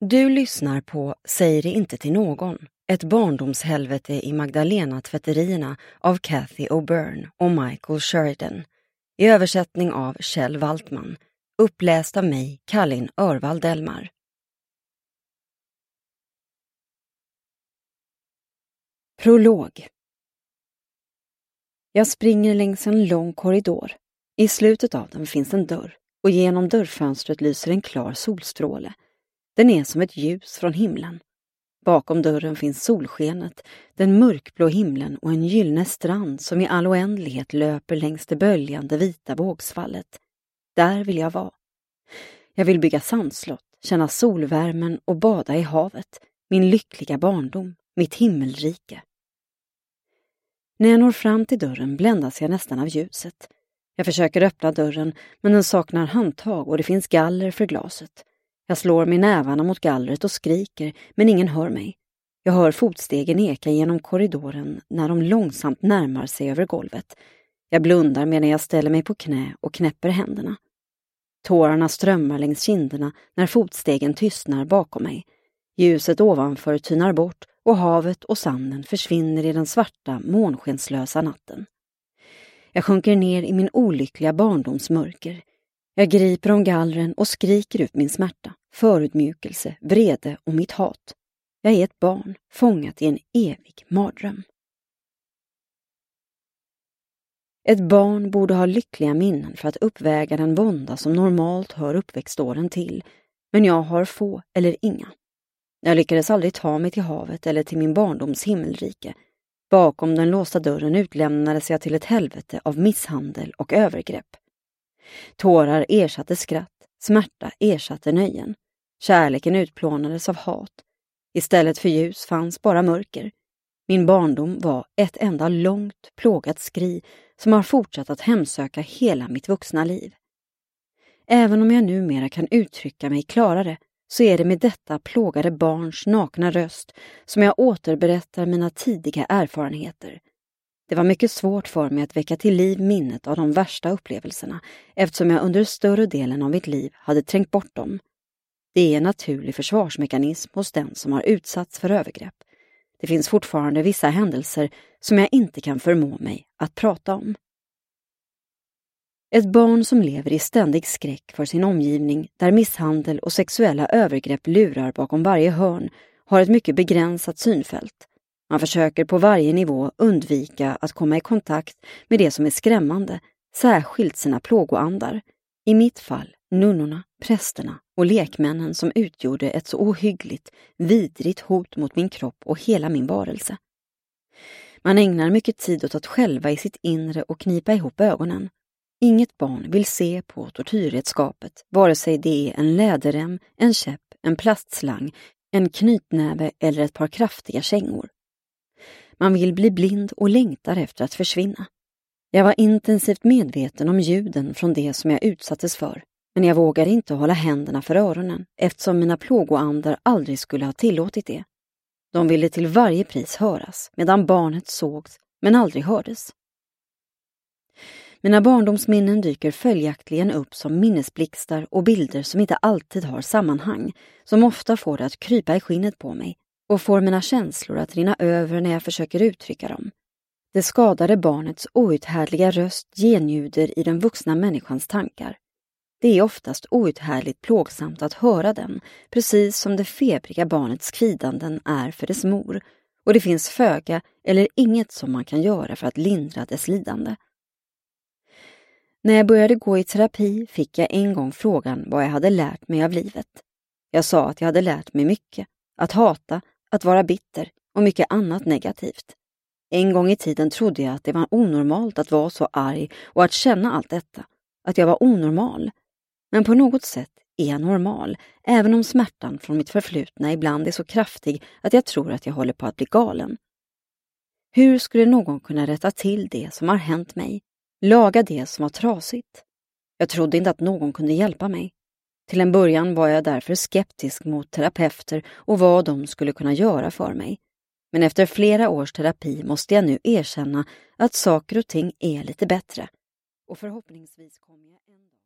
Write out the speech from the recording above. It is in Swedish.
Du lyssnar på Säg det inte till någon, ett barndomshelvete i Magdalena-tvätterierna av Cathy O'Byrne och Michael Sheridan. I översättning av Kjell Waltman. Uppläst av mig, Kallin Örvald Elmar. Prolog. Jag springer längs en lång korridor. I slutet av den finns en dörr och genom dörrfönstret lyser en klar solstråle. Den är som ett ljus från himlen. Bakom dörren finns solskenet, den mörkblå himlen och en gyllene strand som i all oändlighet löper längs det böljande vita vågsvallet. Där vill jag vara. Jag vill bygga sandslott, känna solvärmen och bada i havet, min lyckliga barndom, mitt himmelrike. När jag når fram till dörren bländas jag nästan av ljuset. Jag försöker öppna dörren, men den saknar handtag och det finns galler för glaset. Jag slår med nävarna mot gallret och skriker, men ingen hör mig. Jag hör fotstegen eka genom korridoren när de långsamt närmar sig över golvet. Jag blundar medan jag ställer mig på knä och knäpper händerna. Tårarna strömmar längs kinderna när fotstegen tystnar bakom mig. Ljuset ovanför tynar bort och havet och sanden försvinner i den svarta, månskenslösa natten. Jag sjunker ner i min olyckliga barndomsmörker. Jag griper om gallren och skriker ut min smärta, förutmjukelse, vrede och mitt hat. Jag är ett barn, fångat i en evig mardröm. Ett barn borde ha lyckliga minnen för att uppväga den vånda som normalt hör uppväxtåren till, men jag har få eller inga. Jag lyckades aldrig ta mig till havet eller till min barndoms himmelrike. Bakom den låsta dörren utlämnades jag till ett helvete av misshandel och övergrepp. Tårar ersatte skratt, smärta ersatte nöjen. Kärleken utplånades av hat. Istället för ljus fanns bara mörker. Min barndom var ett enda långt, plågat skri som har fortsatt att hemsöka hela mitt vuxna liv. Även om jag numera kan uttrycka mig klarare så är det med detta plågade barns nakna röst som jag återberättar mina tidiga erfarenheter. Det var mycket svårt för mig att väcka till liv minnet av de värsta upplevelserna eftersom jag under större delen av mitt liv hade trängt bort dem. Det är en naturlig försvarsmekanism hos den som har utsatts för övergrepp. Det finns fortfarande vissa händelser som jag inte kan förmå mig att prata om. Ett barn som lever i ständig skräck för sin omgivning där misshandel och sexuella övergrepp lurar bakom varje hörn har ett mycket begränsat synfält. Man försöker på varje nivå undvika att komma i kontakt med det som är skrämmande, särskilt sina plågoandar. I mitt fall nunnorna, prästerna och lekmännen som utgjorde ett så ohyggligt, vidrigt hot mot min kropp och hela min varelse. Man ägnar mycket tid åt att själva i sitt inre och knipa ihop ögonen. Inget barn vill se på tortyrredskapet, vare sig det är en läderrem, en käpp, en plastslang, en knytnäve eller ett par kraftiga kängor. Man vill bli blind och längtar efter att försvinna. Jag var intensivt medveten om ljuden från det som jag utsattes för, men jag vågade inte hålla händerna för öronen eftersom mina plågoandar aldrig skulle ha tillåtit det. De ville till varje pris höras, medan barnet sågs men aldrig hördes. Mina barndomsminnen dyker följaktligen upp som minnesblixtar och bilder som inte alltid har sammanhang, som ofta får det att krypa i skinnet på mig och får mina känslor att rinna över när jag försöker uttrycka dem. Det skadade barnets outhärdliga röst genljuder i den vuxna människans tankar. Det är oftast outhärdligt plågsamt att höra den, precis som det febriga barnets kvidanden är för dess mor, och det finns föga eller inget som man kan göra för att lindra dess lidande. När jag började gå i terapi fick jag en gång frågan vad jag hade lärt mig av livet. Jag sa att jag hade lärt mig mycket, att hata, att vara bitter och mycket annat negativt. En gång i tiden trodde jag att det var onormalt att vara så arg och att känna allt detta, att jag var onormal. Men på något sätt är jag normal, även om smärtan från mitt förflutna ibland är så kraftig att jag tror att jag håller på att bli galen. Hur skulle någon kunna rätta till det som har hänt mig? Laga det som var trasigt? Jag trodde inte att någon kunde hjälpa mig. Till en början var jag därför skeptisk mot terapeuter och vad de skulle kunna göra för mig. Men efter flera års terapi måste jag nu erkänna att saker och ting är lite bättre. Och förhoppningsvis kommer jag en dag...